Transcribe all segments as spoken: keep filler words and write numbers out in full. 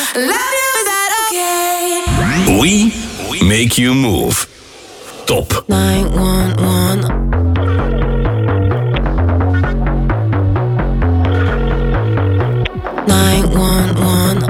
Love you, is that okay? We make you move. Top nine one one. nine one one.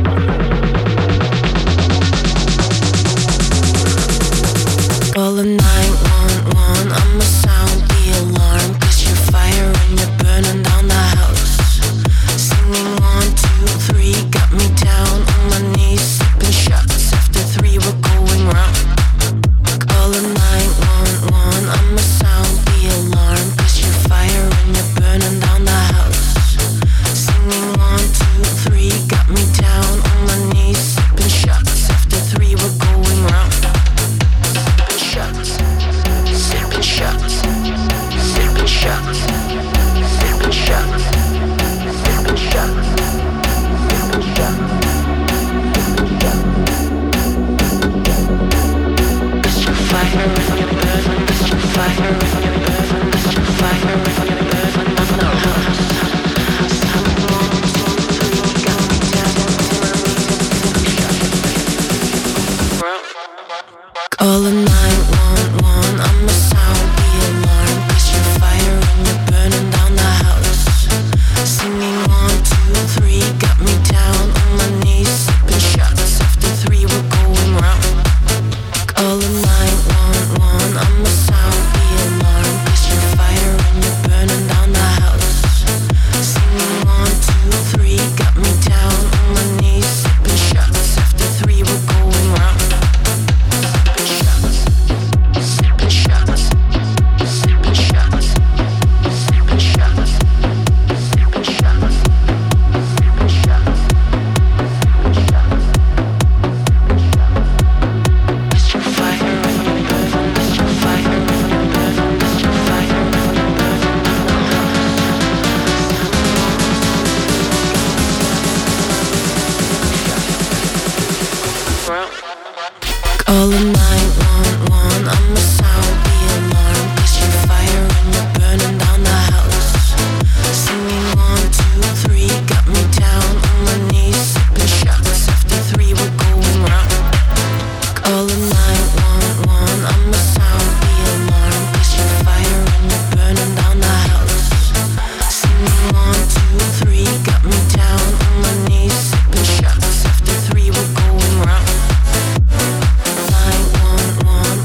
Calling nine one one. I'ma sound the alarm, 'cause you're fire and you're burning down the house. Singing one, two, three, got me down on my knees, sipping shots. After three, we're going round. Calling nine one one. I'ma sound the alarm, 'cause you're fire and you're burning down the house. Singing one, two, three, got me down on my knees, sipping shots. After three, we're going round. Sipping shots, sipping shots, sipping shots, sipping shots, sipping shots, sipping shots. Cause you're fire and you're burning, cause you're fire and you're burning, cause you're fire and you're burning on the house. Singing one, two, three, got me down on my knees, sipping shots. Calling nine one one. I'ma sound the alarm, 'cause you're fire and you're burning down the house. Singing one, two, three, got me down on my knees, sipping shots. After three, we're going round. Calling nine one one. I'ma sound the alarm, 'cause you're fire and you're burning down the house. Singing one, two, three, got me down on my knees, sipping shots. After three, we're going round. Sipping shots, sipping shots, sipping shots, sipping shots, sipping shots, sipping shots, sipping shots. Cause you're fire and you're burning, cause you're fire and you're burning, cause you're fire and you're burning on the house. Calling nine one one. I'ma sound the alarm, 'cause you're fire and you're burning down the house. Singing one, two, three, got me down on my knees, sipping shots. After three, we're going round. Calling nine one one. I'ma sound the alarm, 'cause you're fire and you're burning down the house. Singing one, two, three, got me down on my knees, sipping shots. After three, we're going round. nine one one.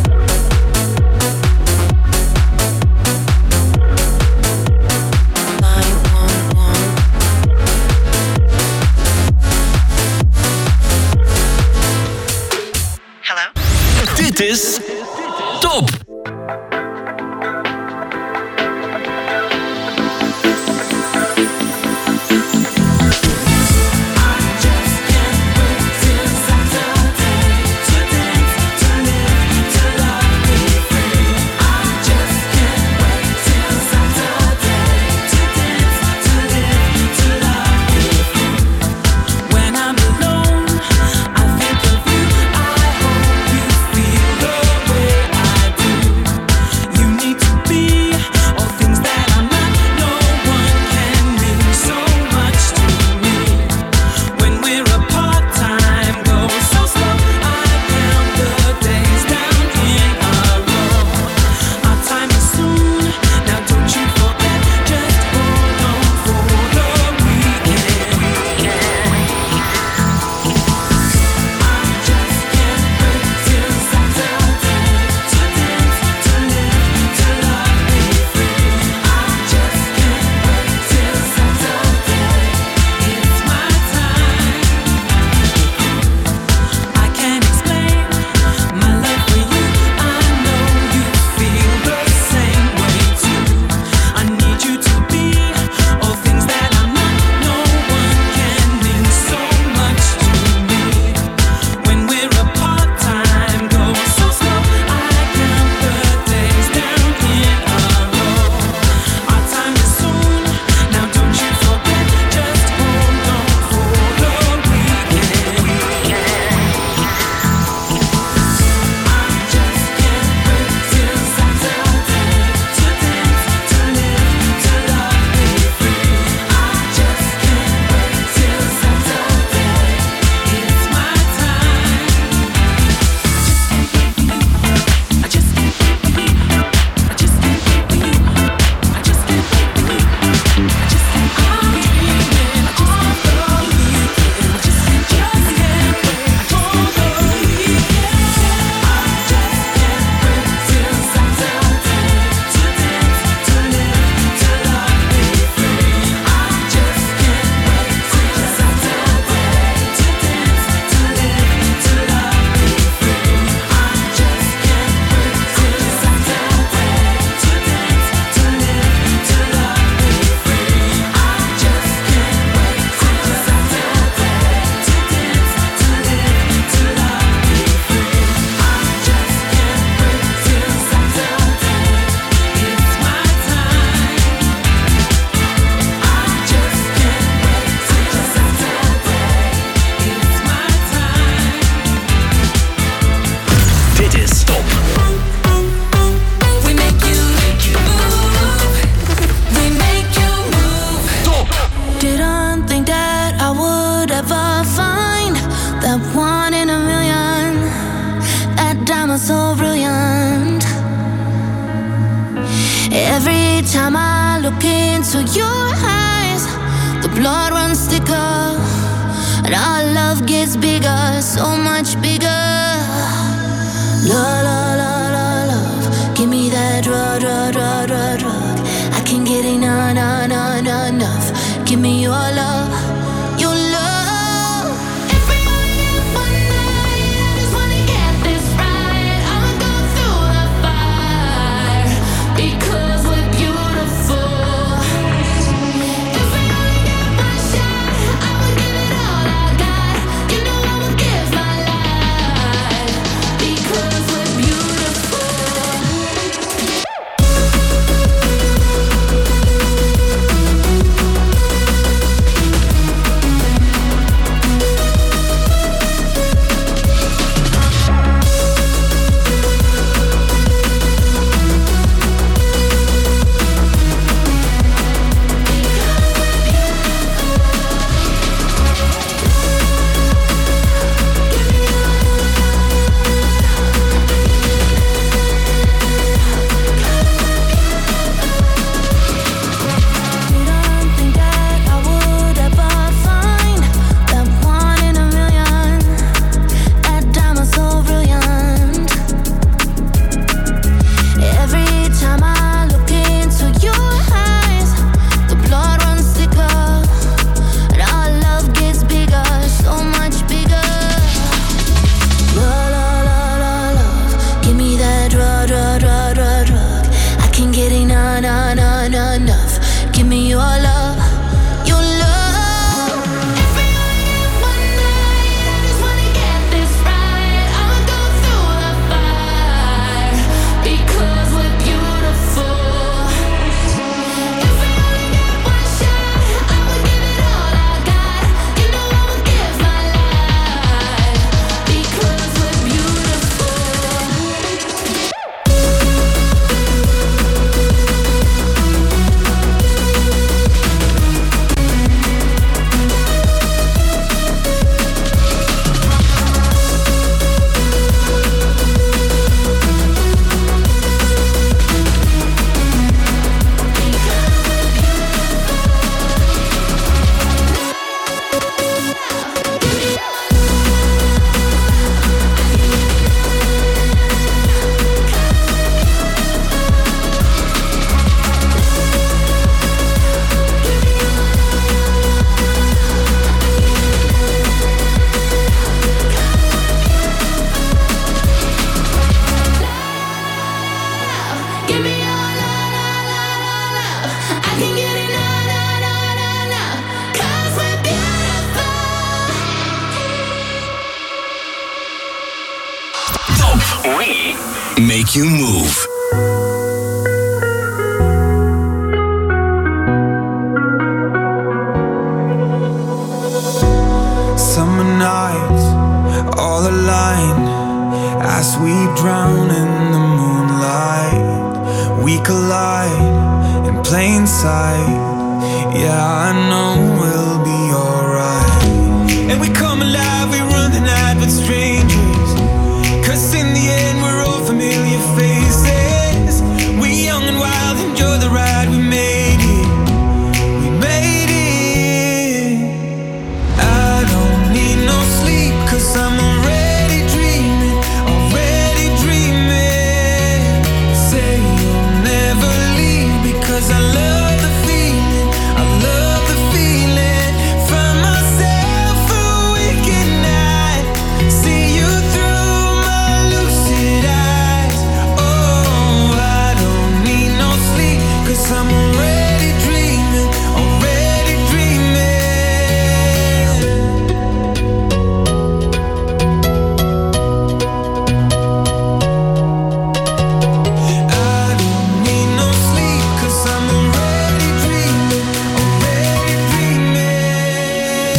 nine one one. Hello? Dit is Top. When I'm alone, I think of you. I hope you feel the into your eyes, the blood runs thicker, and our love gets bigger, so much bigger. Love, love, love, love, love. Give me that drug, drug, drug, drug, drug. I can't get enough, enough, enough, enough, enough. Give me your love, your love. If we only get one night, I just wanna get this right. I'ma go through the fire because we're beautiful. If we only get one shot, I'ma give it all I got. You know I'ma give my life because we're beautiful. Make you move. Summer nights, all aligned, as we drown in the moonlight. We collide in plain sight. Yeah, I know we'll be alright. And we come alive, we run the night with strangers, 'cause in the end we're all familiar faces. We young and wild, enjoy the ride, we made it, we made it. I don't need no sleep, 'cause I'm already dreaming, already dreaming. Say you'll never leave, because I love the feeling, I love the feeling. Find myself awake at night, see you through my lucid eyes. Oh, I don't need no sleep, 'cause I'm already dreaming, already dreaming. I don't need no sleep, 'cause I'm already dreaming, already dreaming.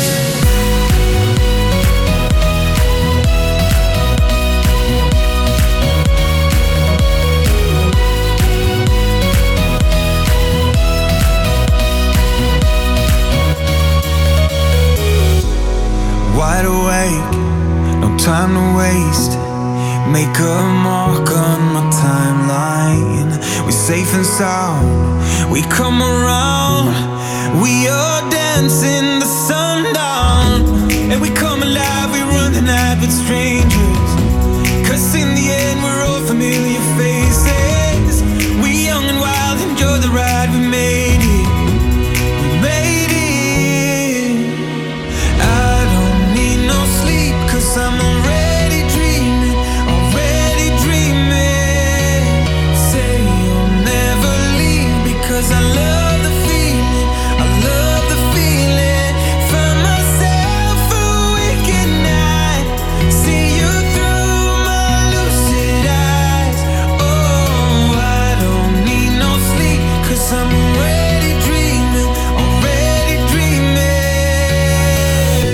Wide awake, no time to waste. make a mark on my timeline. We're safe and sound, we come around. We are dancing the sundown, and we come alive, we run the night with strangers. Cause in the end we're all familiar faces. We young and wild, enjoy the ride, we made it. We made it. I don't need no sleep, cause I'm already dreaming, already dreaming. Say you'll never leave, because I love the feeling, I love the feeling. Find myself awake at night, see you through my lucid eyes. Oh, I don't need no sleep, cause I'm already dreaming, already dreaming.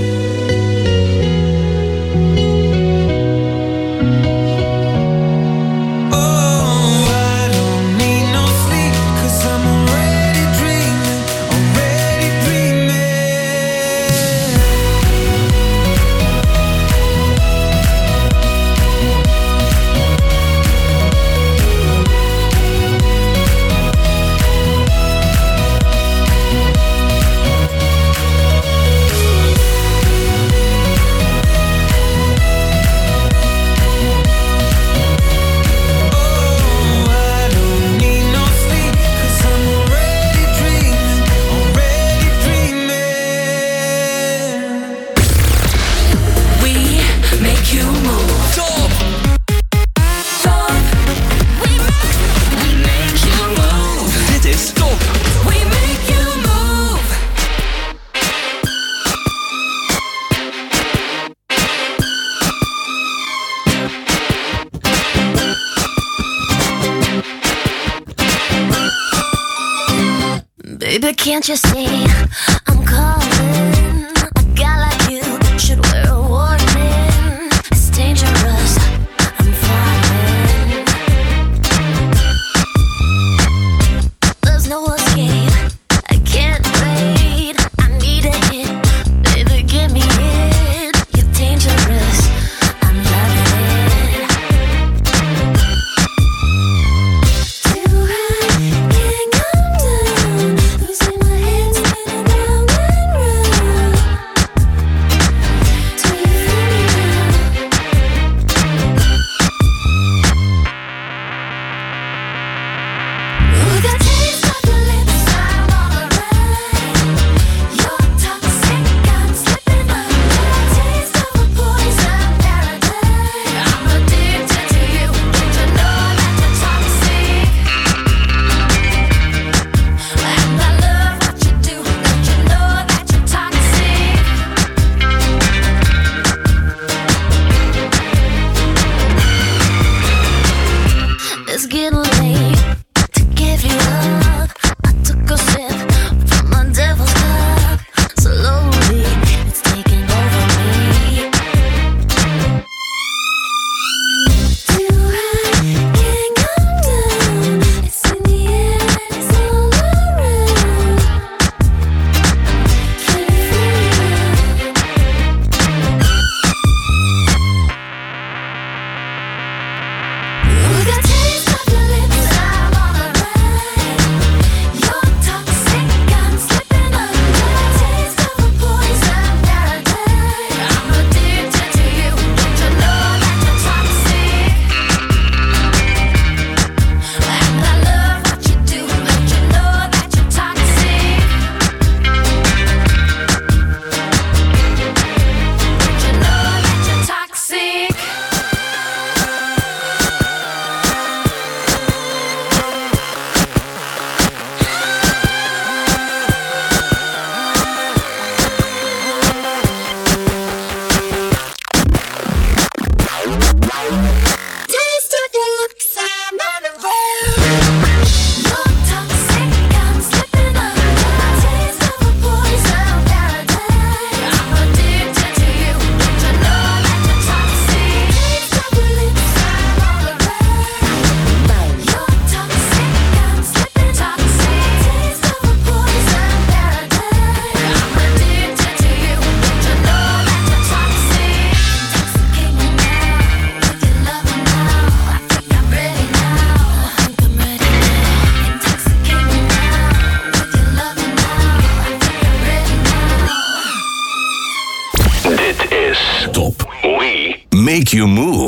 Oh, I don't need no sleep, cause I'm already dreaming, already dreaming. Oh, I don't need no sleep, cause I'm already dreaming, already dreaming. We make you move. Top! Top. We make, we make you move. Dit is Top! We make you move. Baby, can't you see I'm calling? A guy like you should wear a warning. It's dangerous, I'm falling. There's no escape, I can't wait. I need a hit, baby, give me it. You're dangerous, I'm loving it. Too high, can't come down. Losing my head, spinning round. is Top. We make you move.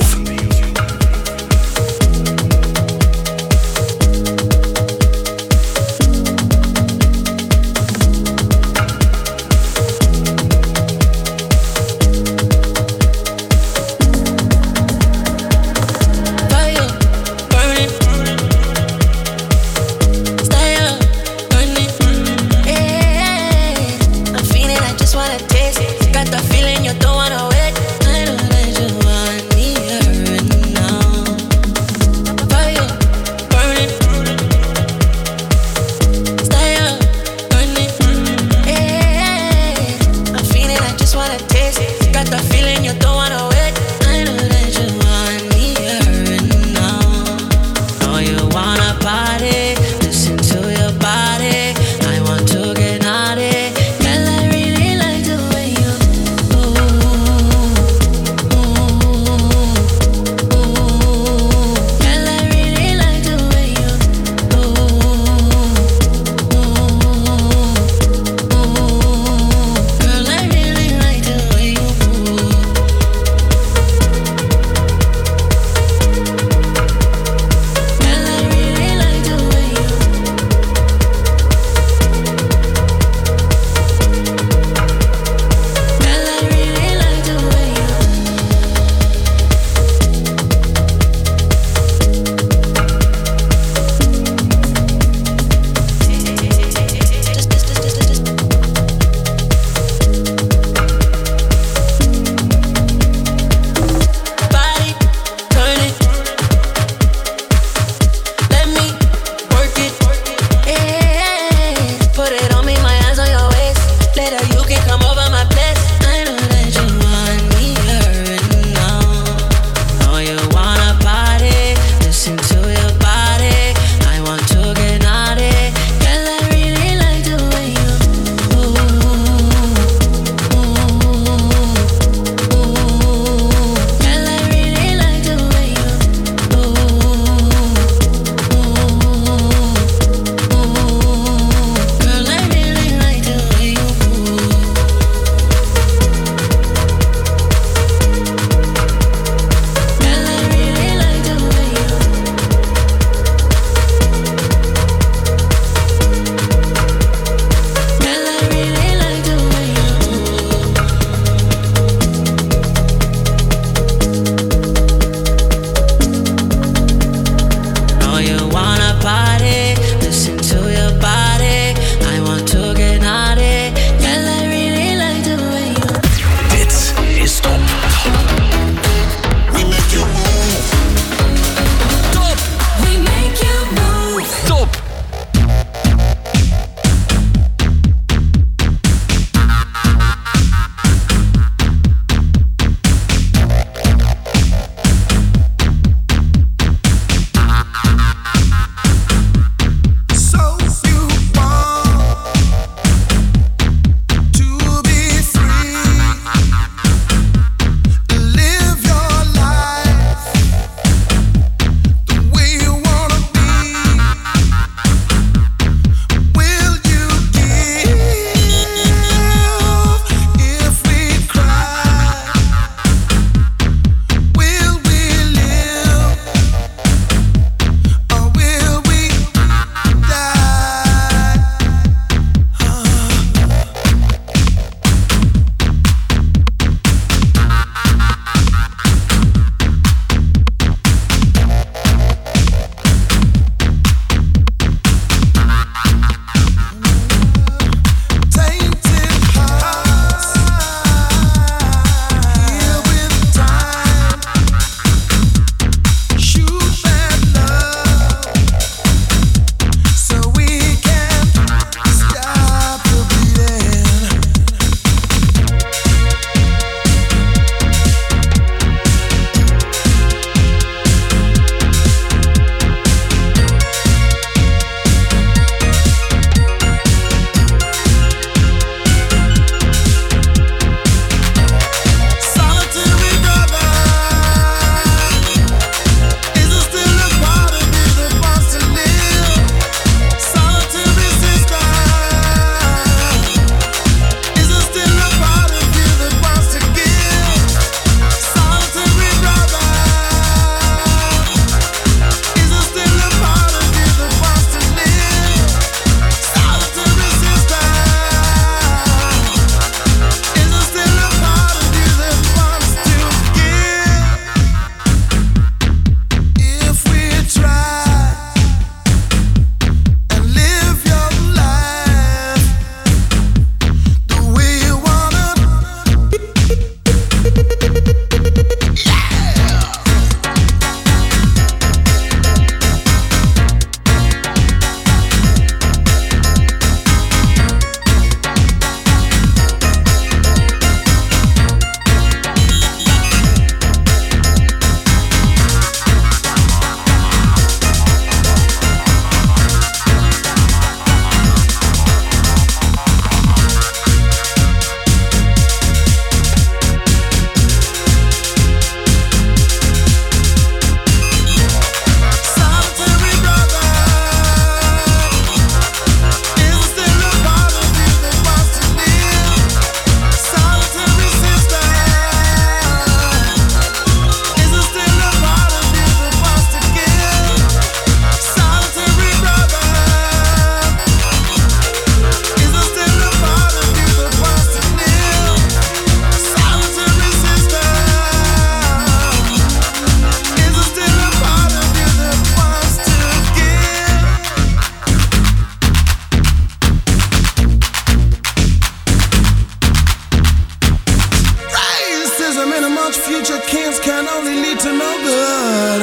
much future kings can only lead to no good.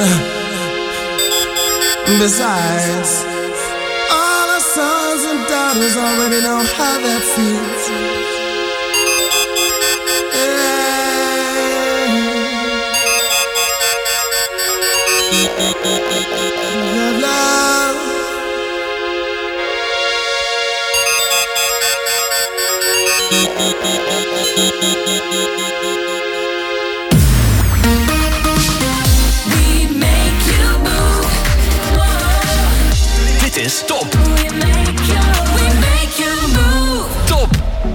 Besides, all our sons and daughters already know how that feels. Love, love. We make you move. Whoa. Dit is Top. We make you, we make you move. Top.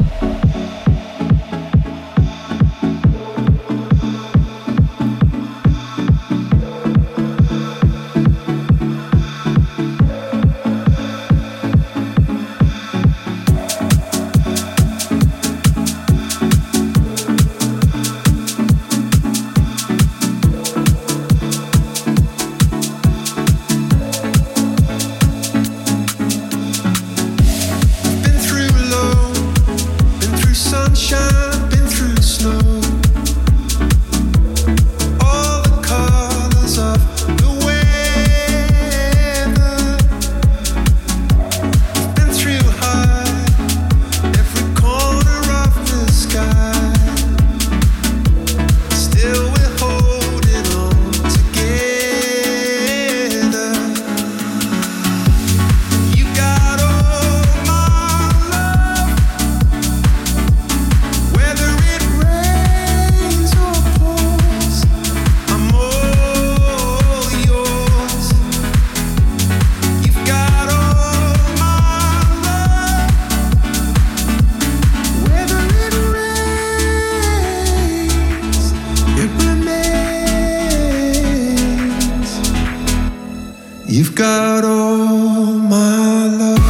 You've got all my love.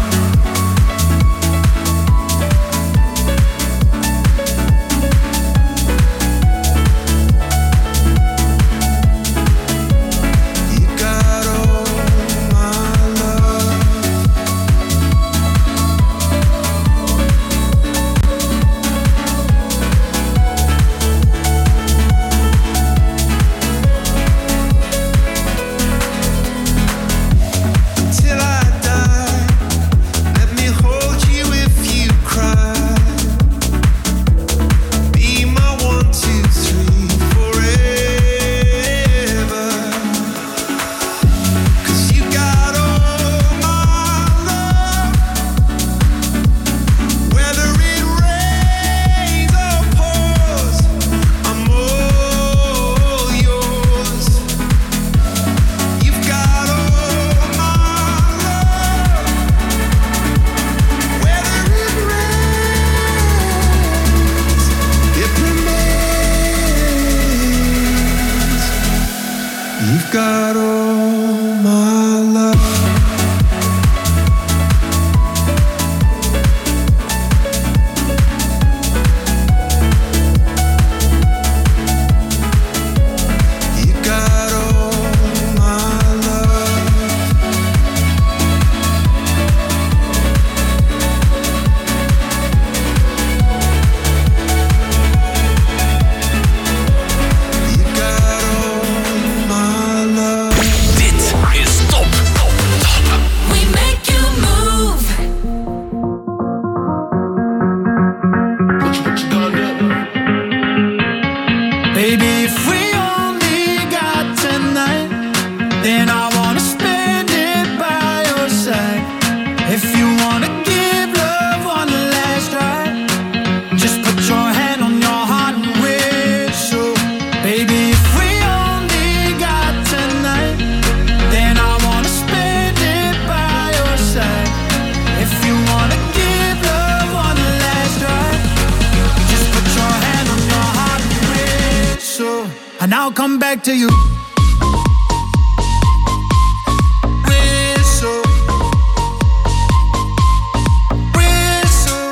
You've got all my love. And I'll come back to you. Whistle, whistle.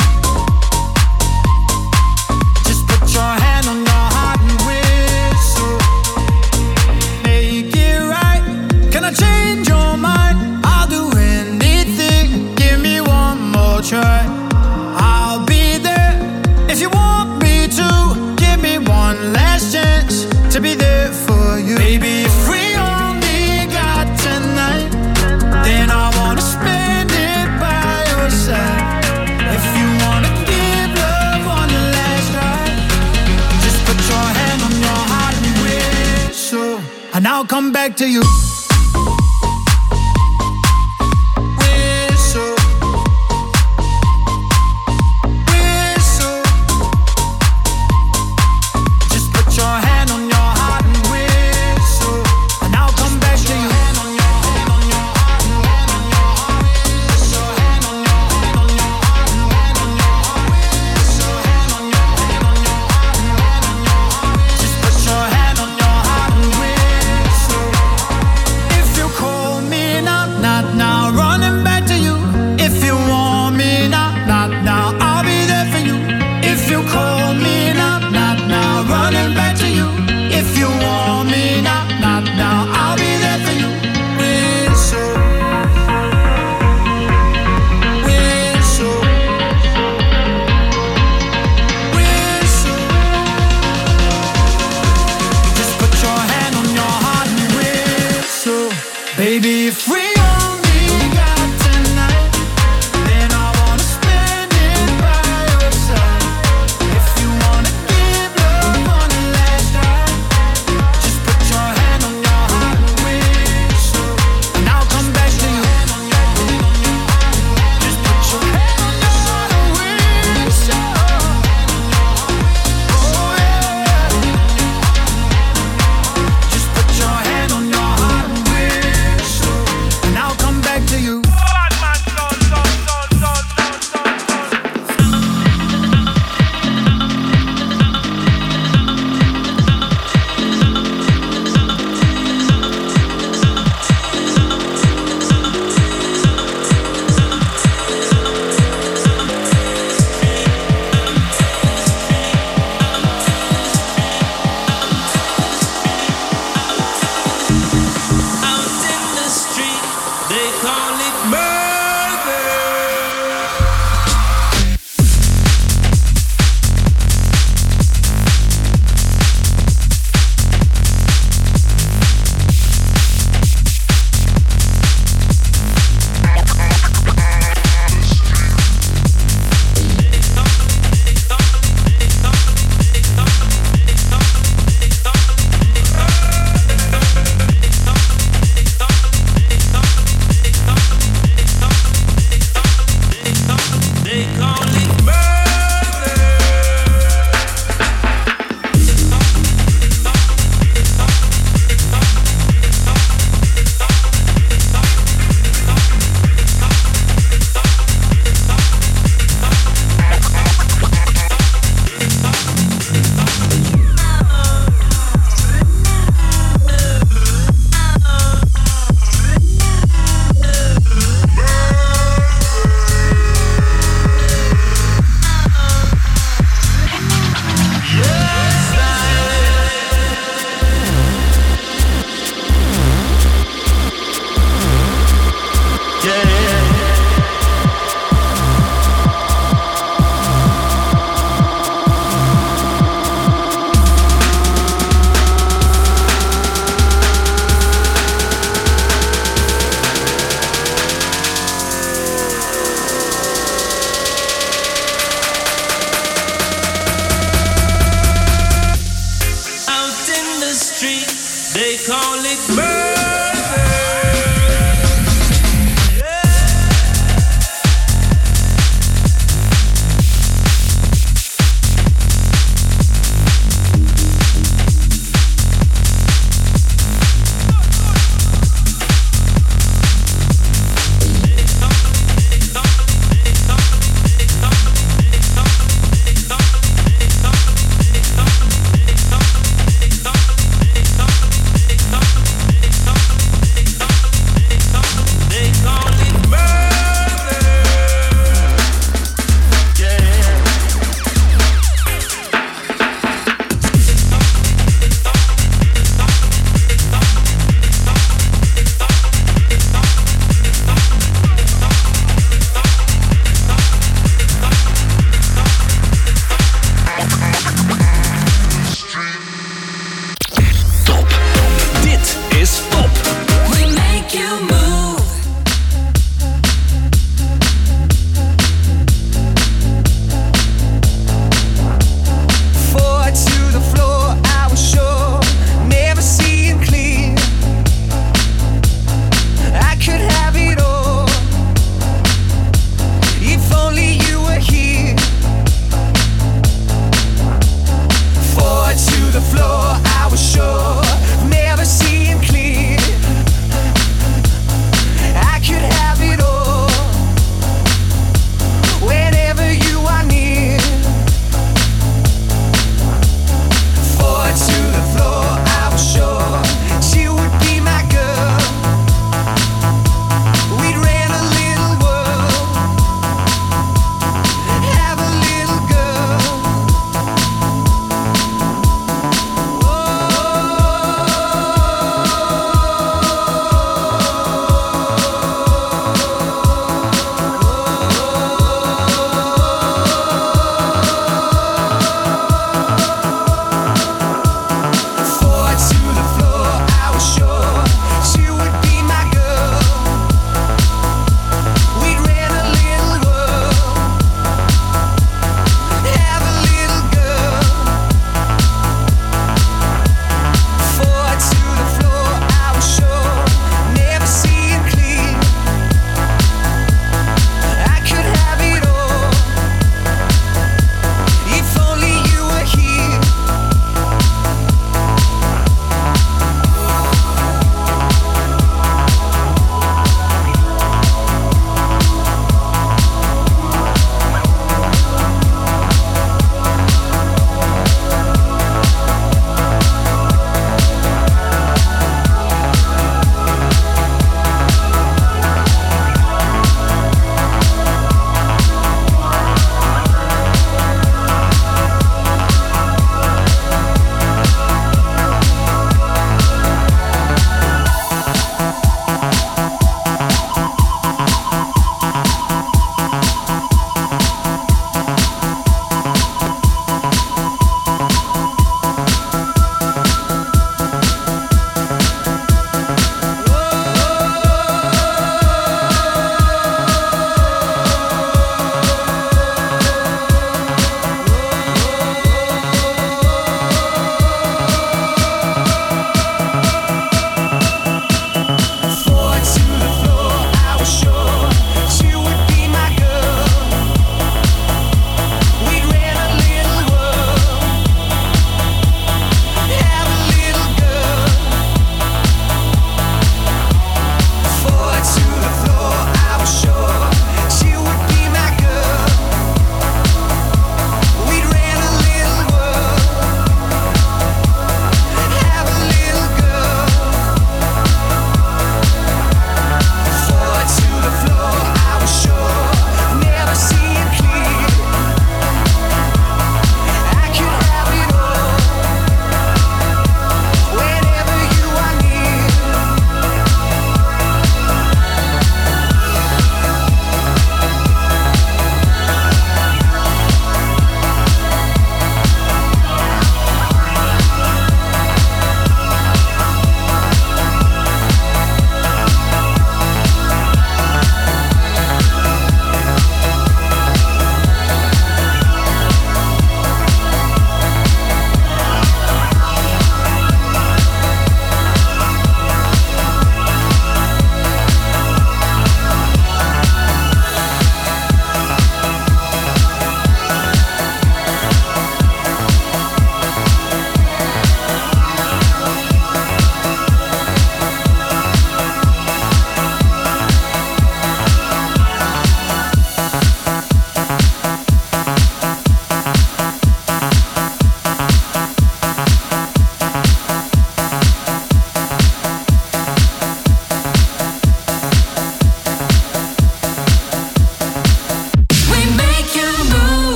Just put your hand on your heart and whistle. Make it right. Can I change your mind? I'll do anything. Give me one more try. I'll be there if you want me to. Give me one last chance. I'll come back to you.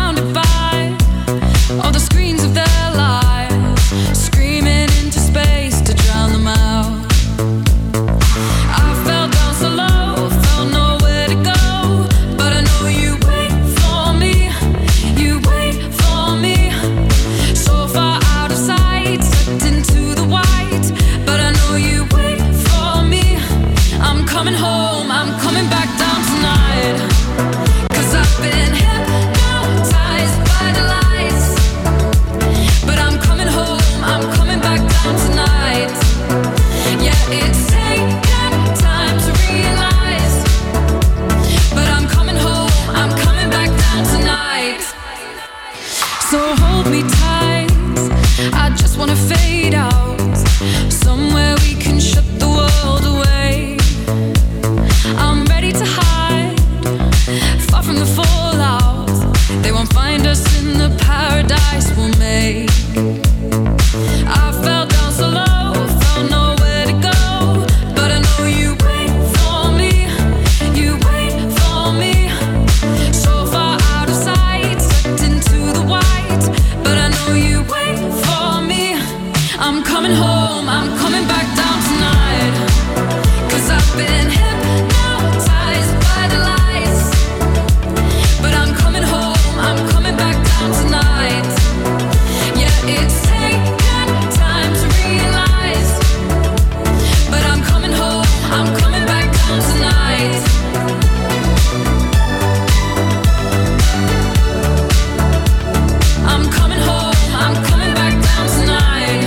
surrounded by all the screens of their lives, screaming into space to drown them out. I fell down so low, felt nowhere to go, but I know you wait for me, you wait for me. So far out of sight, sucked into the white, but I know you wait for me. I'm coming home, I'm coming back down tonight, 'cause I've been hypnotized by the lights. But I'm coming home, I'm coming back down tonight. Yeah, it's taken time to realize, but I'm coming home, I'm coming back down tonight. So hold me tight, I just wanna fade out, somewhere we can shut the world away. I'm ready to hide, far from the fallout. They won't find us in the paradise we'll make. I fell down so low, felt nowhere to go, but I know you wait for me, you wait for me. So far out of sight, sucked into the white, but I know you wait for me. I'm coming home, I'm coming back down tonight, 'cause I've been hypnotized by the lights. But I'm coming home, I'm coming back down tonight. Yeah, it's taken time to realize, but I'm coming home, I'm coming back down tonight. I'm coming home, I'm coming back down tonight.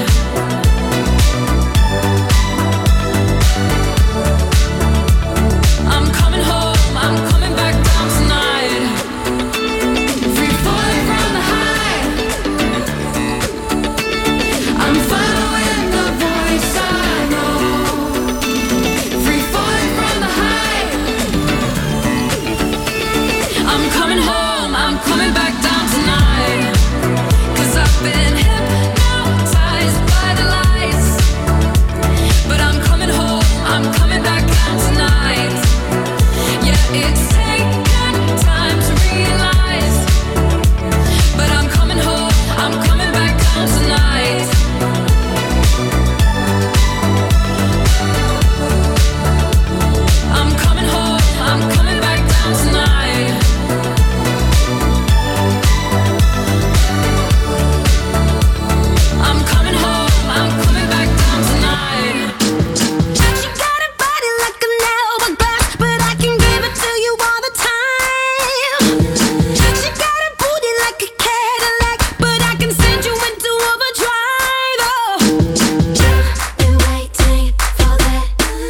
I'm coming home, I'm coming back down tonight. Free falling from the high, I'm following the voice I know. Free falling from the high, I'm coming home, I'm coming back down tonight, 'cause I've been hypnotized by the lights. But I'm coming home, I'm coming back down tonight. Yeah, it's taken time to realize, but I'm coming home, I'm coming back down tonight. I'm coming home, I'm coming back down tonight. I'm coming home, I'm coming back down tonight. She got a body like an hourglass, but I can give it to you all the time. She got a booty like a Cadillac, but I can send you into overdrive. Oh, been waiting for that.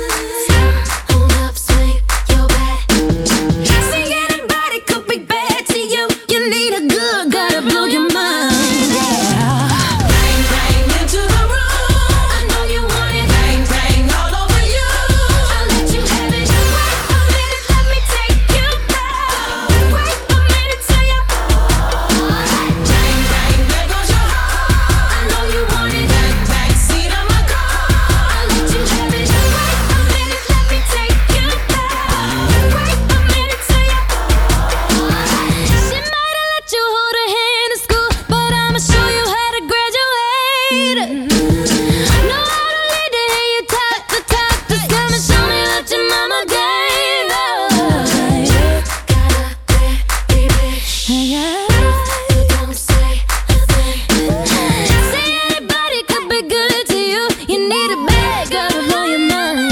Hold up, swing your back. See, anybody could be bad to you. You need a good guy to blow your mind. Yeah. Bang, bang into the room. I know you want it. Bang, bang all over you. I'll let you have it. Wait a minute, let me take you back. Wait a minute till you. Bang, bang, there goes your heart. I know you want it. Back seat of my car. I'll let you have it. Wait a minute, let me take you back. Wait a minute till you. She might have let you hold her hand in school, but I'ma show you how to graduate. Know how to lead to hear you talk the talk. Just come and show me what your mama gave us. Got a baby, but don't say a thing. Say anybody could be good to you. You need a bad girl to blow your mind.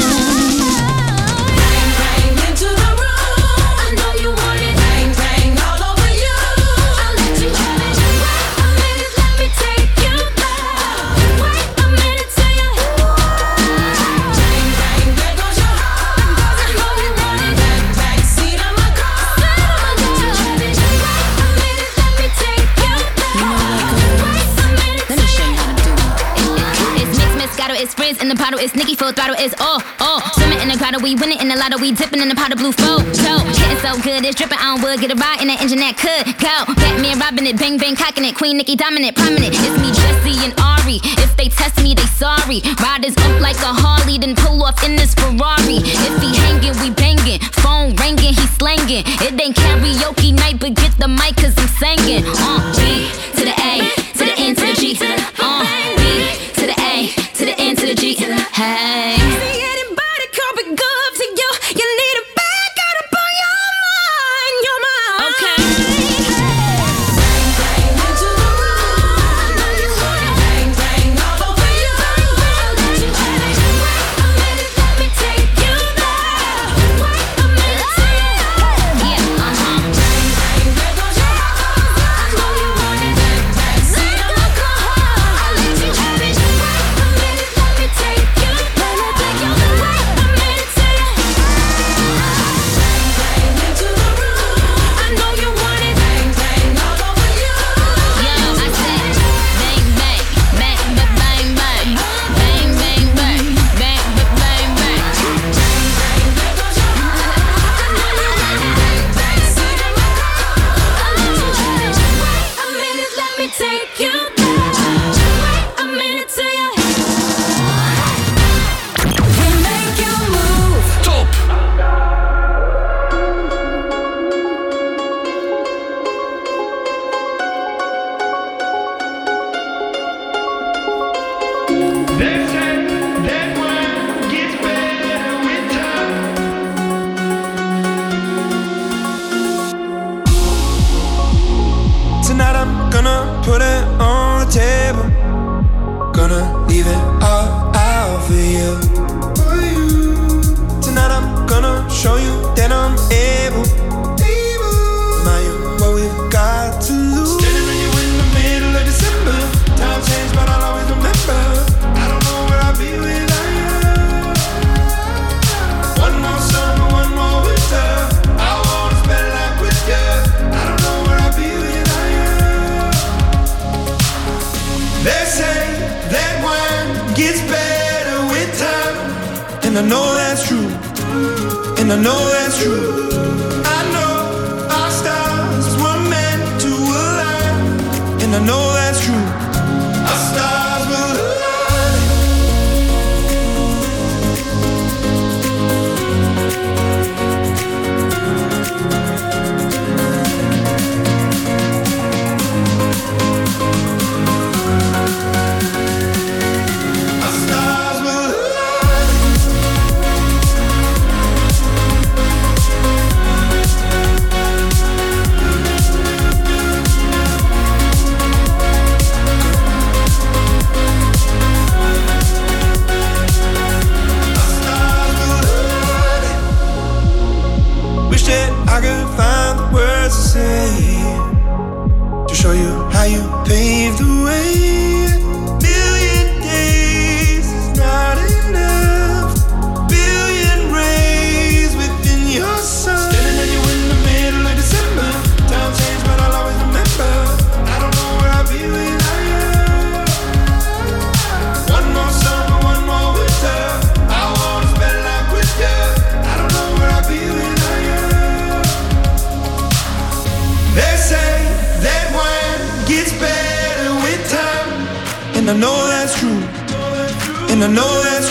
Bang, bang into the room. I know you want it. Bang, bang all over you. I'll let you have it. Wait a minute, let me take you back. Wait a minute till you. Bang, bang, there goes your heart. I know you want it. Back seat of my car. I'll let you have it. Wait a minute, let me take you back. Wait a minute Let me show you how to do it. It's mix, Moscato, it's Frizz in the bottle, it's Nicki full throttle, it's all, all. Swimming in the grotto, we winning in the lotto, we dipping in the pot of blue photo. Hitting so good, it's dripping on wood, get a ride in that engine that could go. Batman robbing it, bang bang cocking it, Queen Nicki dominant, prominent. It's me, Jesse and Ari. If they test me, they sorry. Riders up like a Harley, then pull off in this Ferrari. If he hanging, we banging. Phone ringing, he slanging. It ain't karaoke night, but get the mic cause I'm singing. Uh, B to the A, to the N to the G. Uh, B to the A, to the N to the G. Hey. See anybody come be good to you? You need a back out up on your mind, your mind. Okay. Bang, bang, into the room. I know you want it. Bang, bang, all over you. Let you have it. Wait a minute, let me take you there. Wait a minute, take you. Yeah, uh-huh. Bang, bang, there goes your heart. I know you want it. Bang, bang, see the look on her. I'll let you have it. Wait a minute, let me take you. Let me take you. Wait a minute, take you. Bang, bang, into the room. I know you want it. Bang, bang, all over you. Yo, I said bang, bang, bang, ba, bang, bang, bang, bang, bang, bang, ba, bang, bang. Bang, bang, there goes your heart. I know you want it. Bang, bang, see the look on her. I'll let you have it. Wait a minute, let me take you there. Wait a minute till you. We make you move. Top. They say that wine gets better with time. Tonight I'm gonna put it on the table. Gonna leave it all out for you. Tonight I'm gonna show you that I'm able. Mind you, what we've got to lose. Standing on you in the middle of December. Time changed, but I'll always remember. I don't know where I'll be without you. One more summer, one more winter. I wanna spend life with you. I don't know where I'll be without you. They say that wine gets better with time, and I know that's true. And I know that's true. I know our stars were meant to align, and I know that's true. Our stars will align. Our stars will align. Our stars will align. Wish that I could find the words to say to show you how you paved the way. Million days is not enough. Billion rays within your sun. Standing on you in the middle of December. Time changed, but I'll always remember. I don't know where I'll be without you. One more summer, one more winter. I wanna spend life with you. I don't know where I'll be without you. They say that wine gets better with time, and I know that's true. And I know that's